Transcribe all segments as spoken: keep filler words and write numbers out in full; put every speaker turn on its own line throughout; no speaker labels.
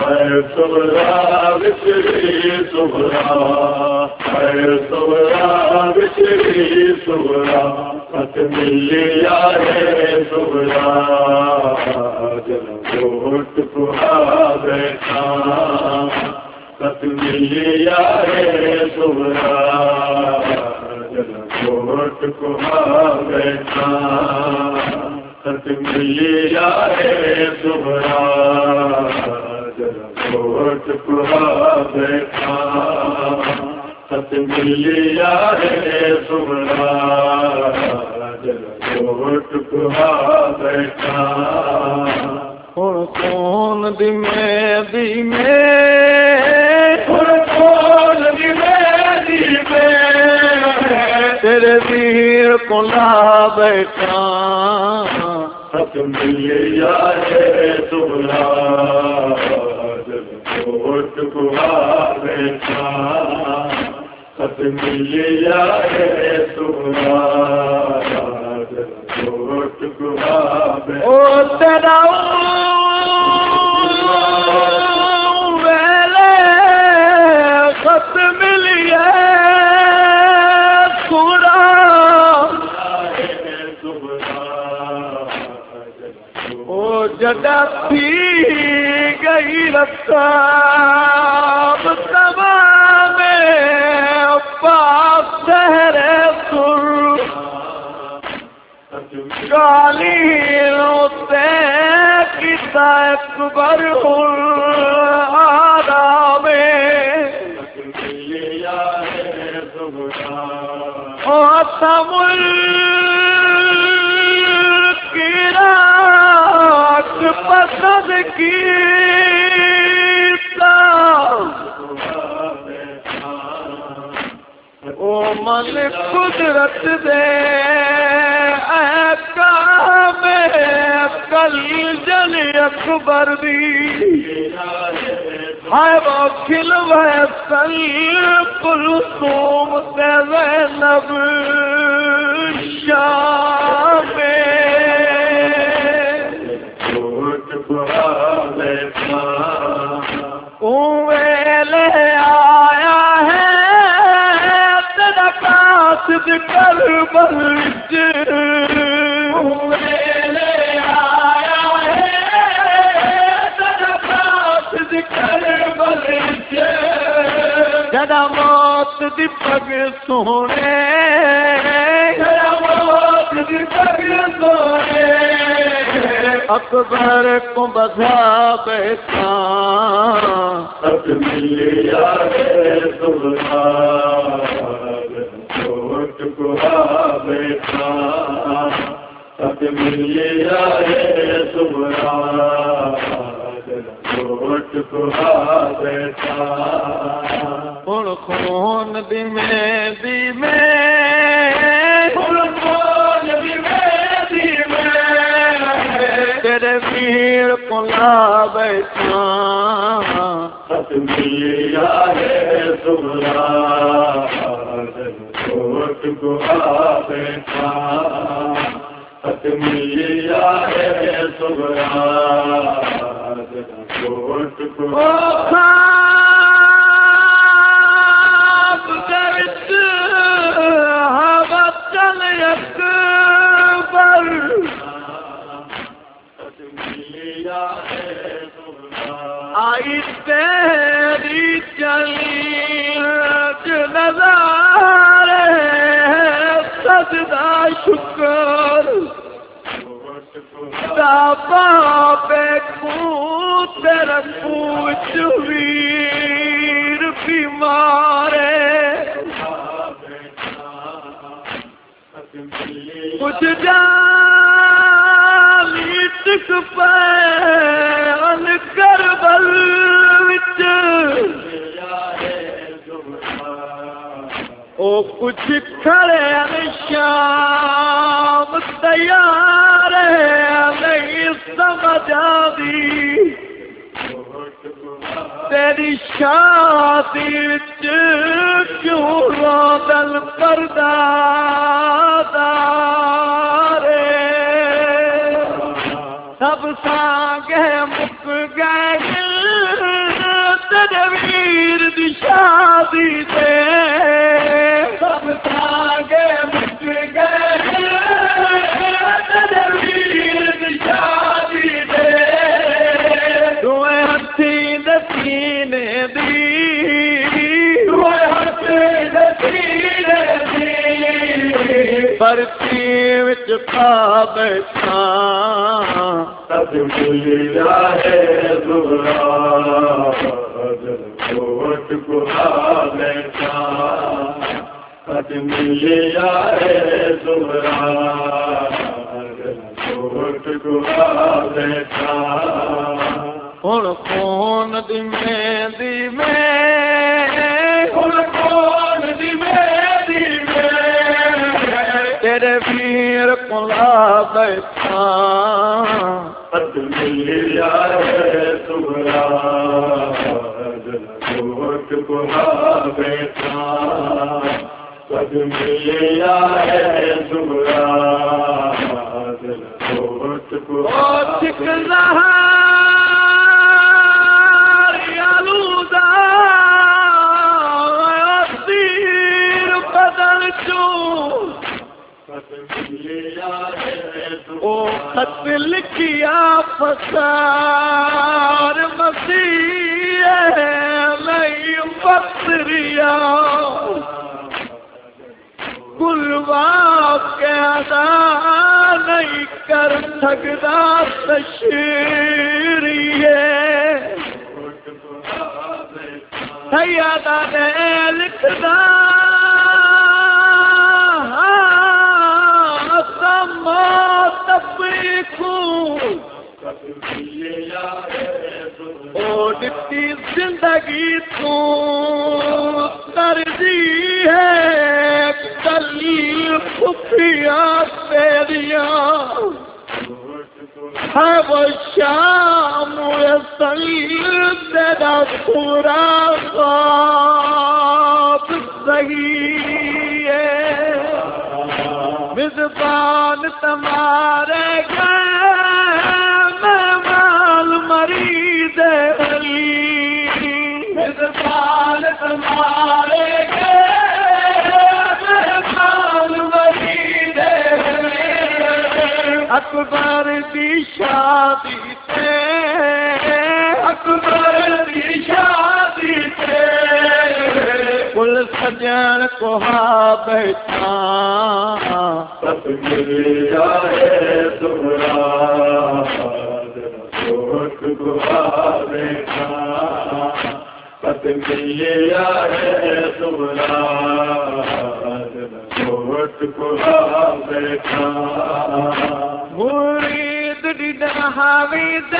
है सुबरा बिछड़ी सुबरा, है सुबरा बिछड़ी सुबरा, सत मिलिया रे सुबरा, जल घोट कुहा बैठा, सत मिलिया रे सुबरा, जल घोट कुहा बैठा, सत मिलिया रे सुबरा, जल घोट कुहा बैठा, सत मिलिया रे सुबरा, जल घोट कुहा बैठा। हुण कौन दिमे दिमे, हुण कौन दिमे दिमे, तेरे वीर को ला बैठा, सत मिलिया रे सुबरा, जल घोट कुहा बैठा, सत मिलिया रे सुबरा, जल घोट कुहा बैठा। ओ तेरा वेले सत मिलिया सुबरा, ओ जदा थी गई रस्ता तमाम पास सहरे सुर, गाली रोते किता अकबर हुल आरामे, ओ समुल की राख पसंद की, ओ मन कुदरत दे कल जल अकबर दी, हाय वो खिल वैसल कुलसूम से ज़ैनब शाम उवेले आया है तेरा कासिद करबल विच, उवेले आया है तेरा कासिद करबल विच, जदा मौत दी पग सोने, जदा मौत दी पग सोने, अकबर को बधा बैठा, सत मिलिया रे सुबरा, घोट कुहा बैठा, सत मिलिया रे सुबरा, घोट कुहा बैठा। हुण खून दिमे दिमे, हुण खून दिमे दिमे, तेरे वीर को ला बैठा, सत मिलिया रे सुबरा, घोट कुहा बैठा, सत मिलिया रे सुबरा, घोट कुहा। हवा चल अकबर, आई तेरी चली नज़ारे, सजदा शुक्र दाबा पे कूद तेरा पूछ वीर बीमारे, कुछ जाली टिक पे अन करबल विच, ओ कुछ खड़े शाम तैयार नहीं समझ आदी, तेरी शादी क्यों रोदल पर्दा सब सांगे मुक गए शादी दे सब धागे मिट गए तनवीर दी शादी दे दुए हथी दे सीने दी दुए हथी दे सीने दी परती विच पा बैठा तब मिलिया है ज़ुहरा कोट को बैठा तब मिलिया है ज़ुहरा कोट को बैठा हुण खून दी मेहंदी में हुण खून दी मेहंदी में तेरे वीर को ला बैठा तब मिलिया है ज़ुहरा कोट को बैठा तब मिलिया है ज़ुहरा कोट को आलूदा तीर बदल चूं ओ खत लिखिया फसार मसीह नहीं बकरिया गुलवा के अदा नहीं कर सकदा तशरीए सैयदा ने लिखदा ओ दिती जिंदगी तू तरजी है कली खुफिया तेरिया है वो शाम तेरा पूरा ख्वाब सही है मिज़बान तुम्हारे मेहमान मरीद अली मिज़बान तुम्हारे मेहमान मरीद अकबर की शादी से अकबर की शादी से कुल सजन को हा बैठा तब मिलिया है ज़ुहरा कोट को बैठा तब मिलिया है ज़ुहरा कोट को बैठा मुरीद हामिद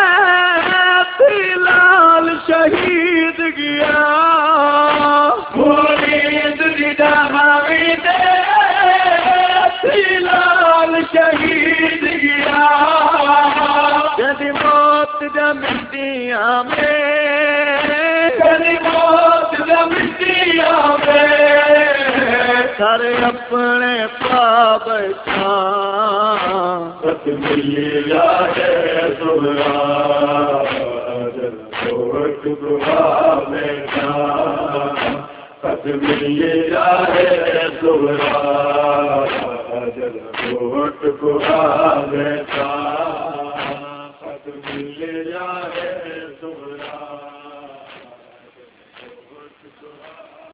लाल शहीद गया मुरीद हामिद लाल शहीद गया यदि मौत जमितिया में यदि मौत जमितिया में सारे अपने पा बैठा तब मिलिया है ज़ुहरा कोट को बैठा तब मिलिया है ज़ुहरा कोट को बैठा तब मिलिया है ज़ुहरा कोट को